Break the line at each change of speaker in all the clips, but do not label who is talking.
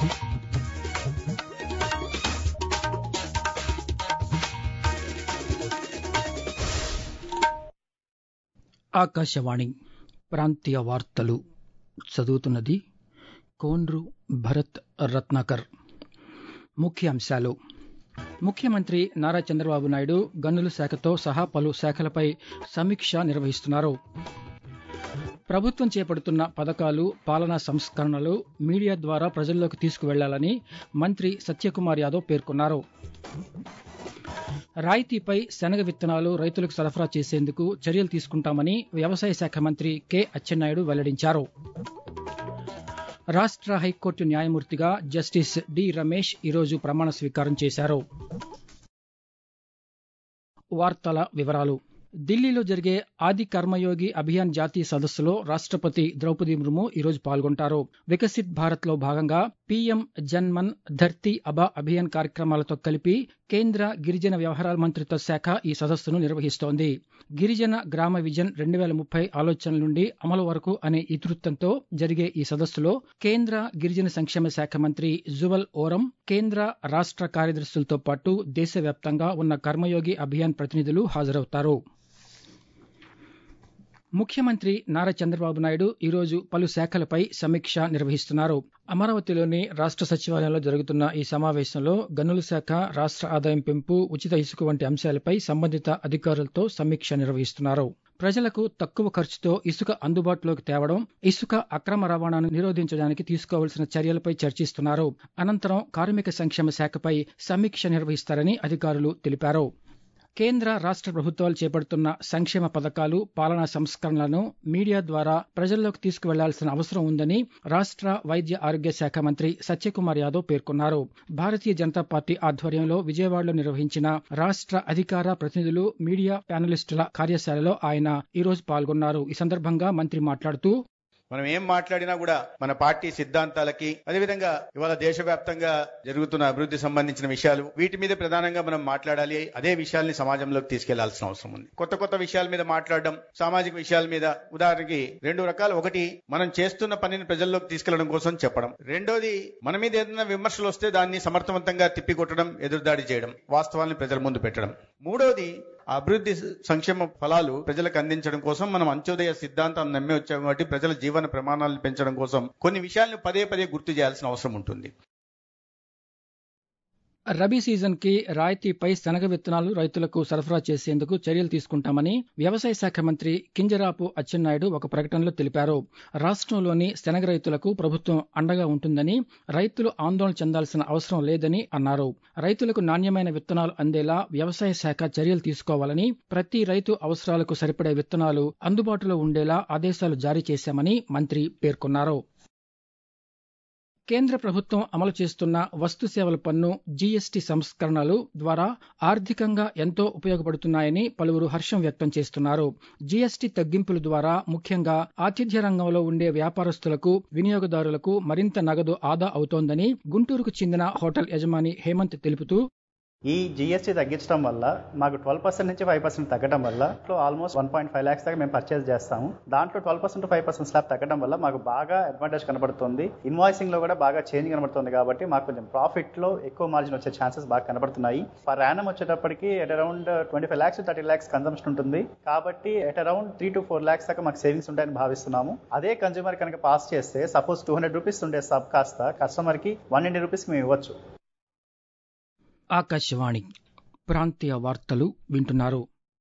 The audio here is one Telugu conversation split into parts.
ఆకాశవాణి ప్రాంతీయ వార్తలు చదువుతున్నది కోండ్రు భరత్ రత్నాకర్. ముఖ్యాంశాలు: ముఖ్యమంత్రి నారా చంద్రబాబు నాయుడు గనుల శాఖతో సహా పలు శాఖలపై సమీక్ష నిర్వహిస్తున్నారు. ప్రభుత్వం చేపడుతున్న పథకాలు, పాలనా సంస్కరణలు మీడియా ద్వారా ప్రజల్లోకి తీసుకువెళ్లాలని మంత్రి సత్యకుమార్ యాదవ్ పేర్కొన్నారు. రాయితీపై శనగ విత్తనాలు రైతులకు సరఫరా చేసేందుకు చర్యలు తీసుకుంటామని వ్యవసాయ శాఖ మంత్రి కె అచ్చెన్నాయుడు వెల్లడించారు. రాష్ట్ర హైకోర్టు న్యాయమూర్తిగా జస్టిస్ డి రమేష్ ఈరోజు ప్రమాణ స్వీకారం చేశారు. వార్తల వివరాలు: ఢిల్లీలో జరిగే ఆది కర్మయోగి అభియాన్ జాతీయ సదస్సులో రాష్ట్రపతి ద్రౌపది ముర్ము ఈరోజు పాల్గొంటారు. వికసిత్ భారత్ లో భాగంగా పీఎం జన్మన్ ధర్తీ అబా అభియాన్ కార్యక్రమాలతో కలిపి కేంద్ర గిరిజన వ్యవహారాల మంత్రిత్వ శాఖ ఈ సదస్సును నిర్వహిస్తోంది. గిరిజన గ్రామ విజన్ 2030 ఆలోచనల నుండి అమలు వరకు అనే ఇతివృత్తంతో జరిగే ఈ సదస్సులో కేంద్ర గిరిజన సంక్షేమ శాఖ మంత్రి జువల్ ఓరం, కేంద్ర రాష్ట్ర కార్యదర్శులతో పాటు దేశవ్యాప్తంగా ఉన్న కర్మయోగి అభియాన్ ప్రతినిధులు హాజరవుతారు. ముఖ్యమంత్రి నారా చంద్రబాబు నాయుడు ఈరోజు పలు శాఖలపై సమీక్ష నిర్వహిస్తున్నారు. అమరావతిలోని రాష్ట్ర సచివాలయంలో జరుగుతున్న ఈ సమావేశంలో గనుల శాఖ, రాష్ట్ర ఆదాయం పెంపు, ఉచిత ఇసుక వంటి అంశాలపై సంబంధిత అధికారులతో సమీక్ష నిర్వహిస్తున్నారు. ప్రజలకు తక్కువ ఖర్చుతో ఇసుక అందుబాటులోకి తేవడం, ఇసుక అక్రమ రవాణాను నిరోధించడానికి తీసుకోవాల్సిన చర్యలపై చర్చిస్తున్నారు. అనంతరం కార్మిక సంక్షేమ శాఖపై సమీక్ష నిర్వహిస్తారని అధికారులు తెలిపారు. కేంద్ర రాష్ట్ర ప్రభుత్వాలు చేపడుతున్న సంక్షేమ పథకాలు, పాలనా సంస్కరణలను మీడియా ద్వారా ప్రజల్లోకి తీసుకువెళ్లాల్సిన అవసరం ఉందని రాష్ట్ర వైద్య ఆరోగ్య శాఖ మంత్రి సత్యకుమార్ యాదవ్ పేర్కొన్నారు. భారతీయ జనతా పార్టీ ఆధ్వర్యంలో విజయవాడలో నిర్వహించిన రాష్ట్ర అధికార ప్రతినిధులు, మీడియా ప్యానలిస్టుల కార్యశాలలో ఆయన ఈరోజు పాల్గొన్నారు. ఈ సందర్భంగా మంత్రి మాట్లాడుతూ,
మనం ఏం మాట్లాడినా కూడా మన పార్టీ సిద్ధాంతాలకి, అదేవిధంగా ఇవాళ దేశవ్యాప్తంగా జరుగుతున్న అభివృద్ధి సంబంధించిన విషయాలు, వీటి మీద ప్రధానంగా మనం మాట్లాడాలి. అదే విషయాల్ని సమాజంలోకి తీసుకెళ్లాల్సిన అవసరం ఉంది. కొత్త విషయాల మీద మాట్లాడడం, సామాజిక విషయాల మీద, ఉదాహరణకి 2 రకాలు. ఒకటి, మనం చేస్తున్న పనిని ప్రజల్లోకి తీసుకెళ్లడం కోసం చెప్పడం. రెండోది, మన మీద ఏదైనా విమర్శలు వస్తే దాన్ని సమర్థవంతంగా తిప్పికొట్టడం, ఎదురుదాడి చేయడం, వాస్తవాల్ని ప్రజల ముందు పెట్టడం. మూడోది, అభివృద్ధి సంక్షేమ ఫలాలు ప్రజలకు అందించడం కోసం మనం అంత్యోదయ సిద్ధాంతాన్ని నమ్మి వచ్చాం కాబట్టి ప్రజల జీవన ప్రమాణాలను పెంచడం కోసం కొన్ని విషయాలను పదే గుర్తు చేయాల్సిన అవసరం ఉంటుంది.
రబీ సీజన్ కి రాయితీపై శనగ విత్తనాలు రైతులకు సరఫరా చేసేందుకు చర్యలు తీసుకుంటామని వ్యవసాయ శాఖ మంత్రి కింజరాపు అచ్చెన్నాయుడు ఒక ప్రకటనలో తెలిపారు. రాష్ట్రంలోని శనగ రైతులకు ప్రభుత్వం అండగా ఉంటుందని, రైతులు ఆందోళన చెందాల్సిన అవసరం లేదని అన్నారు. రైతులకు నాణ్యమైన విత్తనాలు అందేలా వ్యవసాయ శాఖ చర్యలు తీసుకోవాలని, ప్రతి రైతు అవసరాలకు సరిపడే విత్తనాలు అందుబాటులో ఉండేలా ఆదేశాలు జారీ చేశామని మంత్రి పేర్కొన్నారు. కేంద్ర ప్రభుత్వం అమలు చేస్తున్న వస్తు సేవల పన్ను జీఎస్టీ సంస్కరణలు ద్వారా ఆర్థికంగా ఎంతో ఉపయోగపడుతున్నాయని పలువురు హర్షం వ్యక్తం చేస్తున్నారు. జీఎస్టీ తగ్గింపుల ద్వారా ముఖ్యంగా ఆతిథ్య రంగంలో ఉండే వ్యాపారస్తులకు, వినియోగదారులకు మరింత నగదు ఆదా అవుతోందని గుంటూరుకు చెందిన హోటల్ యజమాని హేమంత్ తెలుపుతూ,
ఈ జీఎస్టీ తగ్గించడం వల్ల మాకు 12% నుంచి 5% తగ్గడం వల్ల ఆల్మోస్ట్ 1.5 lakhs దాకా మేము పర్చేస్ చేస్తాము. దాంట్లో 12% to 5% స్లాబ్ తగ్గడం వల్ల మాకు బాగా అడ్వాంటేజ్ కనబడుతుంది. ఇన్వాయిసింగ్ లో కూడా బాగా చేంజ్ కనబడుతుంది. కాబట్టి మాకు కొంచెం ప్రాఫిట్ లో ఎక్కువ మార్జిన్ వచ్చే ఛాన్సెస్ బాగా కనబడుతున్నాయి. పర్ యానం వచ్చేటప్పటికి at around 25 lakhs to 30 lakhs consumption ఉంటుంది. కాబట్టి ఎట్ అరౌండ్ 3 to 4 lakhs దాకా మాకు సేవింగ్స్ ఉంటాయని భావిస్తున్నాము. అదే కన్జ్యూమర్ కనుక పాస్ చేస్తే సపోజ్ 200 రూపీస్ ఉండే సబ్ కాస్త కస్టమర్ కి 180 రూపీస్ మేము ఇవ్వచ్చు.
ఆకాశవాణి ప్రాంతీయ వార్తలు వింటున్నారు.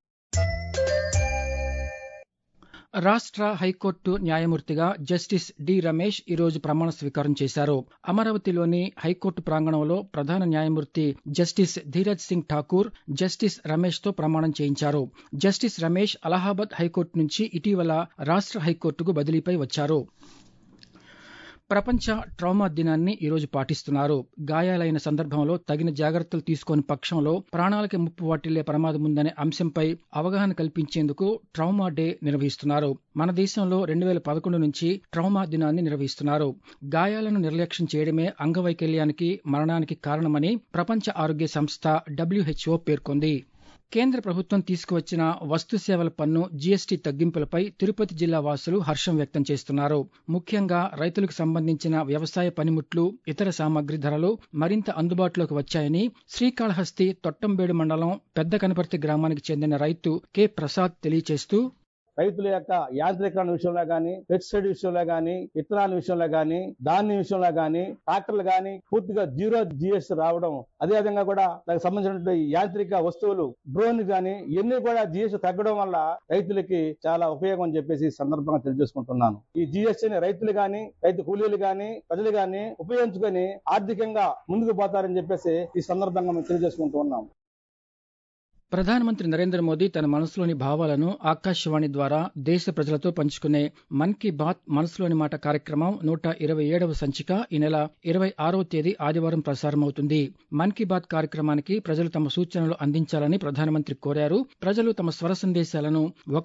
రాష్ట్ర హైకోర్టు న్యాయమూర్తిగా జస్టిస్ డి రమేష్ ఈరోజు ప్రమాణ స్వీకారం చేశారు. అమరావతిలోని హైకోర్టు ప్రాంగణంలో ప్రధాన న్యాయమూర్తి జస్టిస్ ధీరజ్ సింగ్ ఠాకూర్ జస్టిస్ రమేష్ తో ప్రమాణం చేయించారు. జస్టిస్ రమేష్ అలహాబాద్ హైకోర్టు నుంచి ఇటీవల రాష్ట్ర హైకోర్టుకు బదిలీపై వచ్చారు. ప్రపంచ ట్రామా దినాన్ని ఈరోజు పాటిస్తున్నారు. గాయాలైన సందర్భంలో తగిన జాగ్రత్తలు తీసుకోని పక్షంలో ప్రాణాలకి ముప్పు వాటిల్లే ప్రమాదం ఉందనే అంశంపై అవగాహన కల్పించేందుకు ట్రామా డే నిర్వహిస్తున్నారు. మన దేశంలో 2011 నుంచి ట్రామా దినాన్ని నిర్వహిస్తున్నారు. గాయాలను నిర్లక్ష్యం చేయడమే అంగవైకల్యానికి, మరణానికి కారణమని ప్రపంచ ఆరోగ్య సంస్థ WHO పేర్కొంది. కేంద్ర ప్రభుత్వం తీసుకువచ్చిన వస్తు సేవల పన్ను జీఎస్టీ తగ్గింపులపై తిరుపతి జిల్లా వాసులు హర్షం వ్యక్తం చేస్తున్నారు. ముఖ్యంగా రైతులకు సంబంధించిన వ్యవసాయ పనిముట్లు, ఇతర సామగ్రి ధరలు మరింత అందుబాటులోకి వచ్చాయని శ్రీకాళహస్తి తొట్టంబేడు మండలం పెద్ద కనపర్తి గ్రామానికి చెందిన రైతు కె ప్రసాద్ తెలియజేస్తూ,
రైతుల యొక్క యాంత్రీకరణ విషయంలో గానీ, పెస్టిసైడ్ విషయంలో గానీ, ఇత్తనాల విషయంలో గానీ, ధాన్యం విషయంలో గానీ, ట్రాక్టర్లు గానీ పూర్తిగా జీరో జీఎస్టీ రావడం, అదేవిధంగా కూడా దానికి సంబంధించినటువంటి యాంత్రిక వస్తువులు, డ్రోన్ గానీ ఇవన్నీ కూడా జీఎస్టీ తగ్గడం వల్ల రైతులకి చాలా ఉపయోగం అని చెప్పేసి ఈ సందర్భంగా తెలియజేసుకుంటున్నాను. ఈ జీఎస్టీని రైతులు గానీ, రైతు కూలీలు గానీ, ప్రజలు గానీ ఉపయోగించుకొని ఆర్థికంగా ముందుకు పోతారని చెప్పేసి ఈ సందర్భంగా మేము తెలియజేసుకుంటూ ఉన్నాం.
ప్రధానమంత్రి నరేంద్ర మోదీ తన మనసులోని భావాలను ఆకాశవాణి ద్వారా దేశ ప్రజలతో పంచుకునే మన్ కీ బాత్ మనసులోని మాట కార్యక్రమం 127వ సంచిక ఈ నెల 26వ తేదీ ఆదివారం ప్రసారమవుతుంది. మన్ కీ బాత్ కార్యక్రమానికి ప్రజలు తమ సూచనలు అందించాలని ప్రధానమంత్రి కోరారు. ప్రజలు తమ స్వర సందేశాలను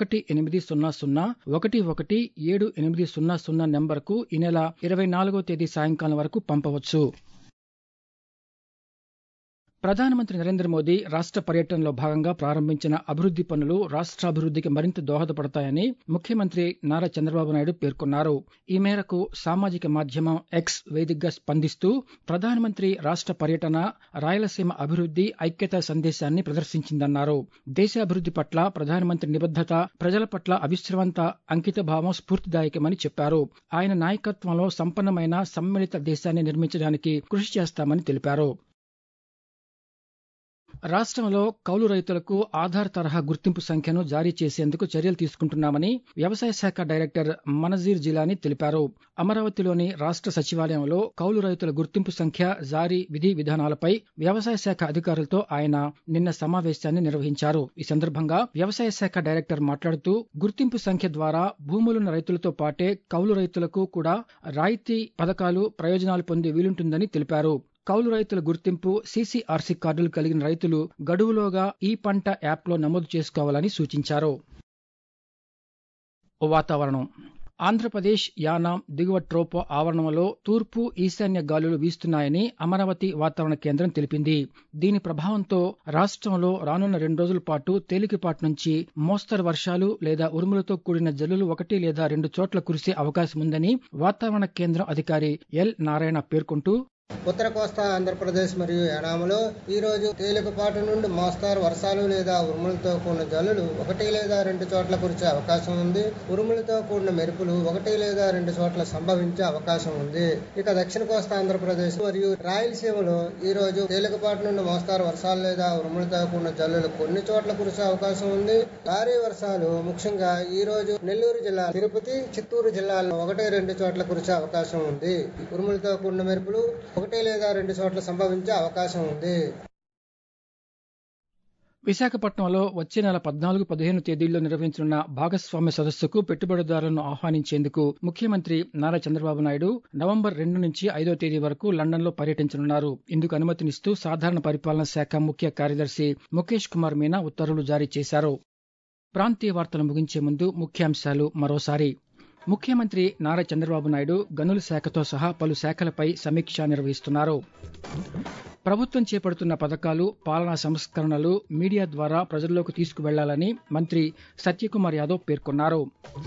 1800-11-7800 నెంబర్కు ఈ నెల 24వ తేదీ సాయంకాలం వరకు పంపవచ్చు. ప్రధానమంత్రి నరేంద్ర మోదీ రాష్ట్ర పర్యటనలో భాగంగా ప్రారంభించిన అభివృద్ది పనులు రాష్ట్రాభివృద్దికి మరింత దోహదపడతాయని ముఖ్యమంత్రి నారా చంద్రబాబు నాయుడు పేర్కొన్నారు. ఈ మేరకు సామాజిక మాధ్యమం ఎక్స్ వేదికగా స్పందిస్తూ ప్రధానమంత్రి రాష్ట్ర పర్యటన రాయలసీమ అభివృద్ది, ఐక్యతా సందేశాన్ని ప్రదర్శించిందన్నారు. దేశాభివృద్ది పట్ల ప్రధానమంత్రి నిబద్దత, ప్రజల పట్ల అవిశ్రాంత అంకితభావం స్ఫూర్తిదాయకమని చెప్పారు. ఆయన నాయకత్వంలో సంపన్నమైన సమ్మిళిత దేశాన్ని నిర్మించడానికి కృషి చేస్తామని తెలిపారు. రాష్ట్రంలో కౌలు రైతులకు ఆధార్ తరహా గుర్తింపు సంఖ్యను జారీ చేసేందుకు చర్యలు తీసుకుంటున్నామని వ్యవసాయ శాఖ డైరెక్టర్ మనజీర్ జిలానీ తెలిపారు. అమరావతిలోని రాష్ట్ర సచివాలయంలో కౌలు రైతుల గుర్తింపు సంఖ్య జారీ విధి విధానాలపై వ్యవసాయ శాఖ అధికారులతో ఆయన నిన్న సమావేశాన్ని నిర్వహించారు. ఈ సందర్భంగా వ్యవసాయ శాఖ డైరెక్టర్ మాట్లాడుతూ, గుర్తింపు సంఖ్య ద్వారా భూములున్న రైతులతో పాటే కౌలు రైతులకు కూడా రాయితీ పథకాలు, ప్రయోజనాలు పొందే వీలుంటుందని తెలిపారు. కౌలు రైతుల గుర్తింపు, సీసీఆర్సీ కార్డులు కలిగిన రైతులు గడువులోగా ఈ పంట యాప్లో నమోదు చేసుకోవాలని సూచించారు. వాతావరణం. ఆంధ్రప్రదేశ్, యానాం దిగువ ట్రోపో ఆవరణంలో తూర్పు, ఈశాన్య గాలులు వీస్తున్నాయని అమరావతి వాతావరణ కేంద్రం తెలిపింది. దీని ప్రభావంతో రాష్ట్రంలో రానున్న 2 రోజుల పాటు తేలికపాటి నుంచి మోస్తరు వర్షాలు లేదా ఉరుములతో కూడిన జల్లులు 1 లేదా 2 చోట్ల కురిసే అవకాశముందని వాతావరణ కేంద్రం అధికారి ఎల్ నారాయణ పేర్కొంటూ,
ఉత్తర కోస్తా ఆంధ్రప్రదేశ్ మరియు యానాంలో ఈ రోజు తేలికపాటి నుండి మోస్తారు వర్షాలు లేదా ఉరుములతో కూడిన జల్లులు 1 లేదా 2 చోట్ల కురిసే అవకాశం ఉంది. ఉరుములతో కూడిన మెరుపులు 1 లేదా 2 చోట్ల సంభవించే అవకాశం ఉంది. ఇక దక్షిణ కోస్తా ఆంధ్రప్రదేశ్ మరియు రాయలసీమలో ఈ రోజు తేలికపాటి నుండి మోస్తారు వర్షాలు లేదా ఉరుములతో కూడిన జల్లులు కొన్ని చోట్ల కురిసే అవకాశం ఉంది. భారీ వర్షాలు ముఖ్యంగా ఈ రోజు నెల్లూరు జిల్లా, తిరుపతి, చిత్తూరు జిల్లాల్లో 1-2 చోట్ల కురిసే అవకాశం ఉంది. ఉరుములతో కూడిన మెరుపులు 1 లేదా 2 చోట్ల సంభవించే అవకాశం ఉంది.
విశాఖపట్నంలో వచ్చే నెల 14-15 తేదీల్లో నిర్వహించనున్న భాగస్వామ్య సదస్సుకు పెట్టుబడిదారులను ఆహ్వానించేందుకు ముఖ్యమంత్రి నారా చంద్రబాబు నాయుడు నవంబర్ 2 నుంచి 5వ తేదీ వరకు లండన్లో పర్యటించనున్నారు. ఇందుకు అనుమతినిస్తూ సాధారణ పరిపాలనా శాఖ ముఖ్య కార్యదర్శి ముఖేష్ కుమార్ మీనా ఉత్తర్వులు జారీ చేశారు. ప్రాంతీయ వార్తలు ముగించే ముందు ముఖ్యాంశాలు మరోసారి. ముఖ్యమంత్రి నారా చంద్రబాబు నాయుడు గనుల శాఖతో సహా పలు శాఖలపై సమీక్ష నిర్వహిస్తున్నారు. ప్రభుత్వం చేపడుతున్న పథకాలు, పాలనా సంస్కరణలు మీడియా ద్వారా ప్రజల్లోకి తీసుకువెళ్లాలని మంత్రి సత్యకుమార్ యాదవ్ పేర్కొన్నారు.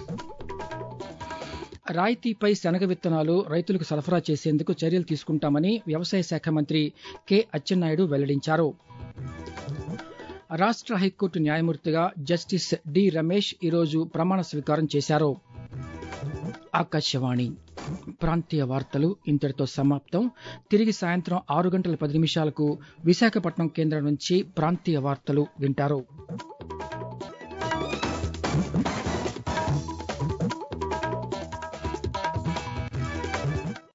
రాయితీపై శనగ విత్తనాలు రైతులకు సరఫరా చేసేందుకు చర్యలు తీసుకుంటామని వ్యవసాయ శాఖ మంత్రి కె అచ్చెన్నాయుడు వెల్లడించారు. రాష్ట్ర హైకోర్టు న్యాయమూర్తిగా జస్టిస్ డి రమేష్ ఈరోజు ప్రమాణ స్వీకారం చేశారు. ఆకాశవాణి ప్రాంతీయ వార్తలు ఇంతటితో సమాప్తం. తిరిగి సాయంత్రం 6 గంటల 10 నిమిషాలకు విశాఖపట్నం కేంద్రం నుంచి ప్రాంతీయ వార్తలు వింటారు.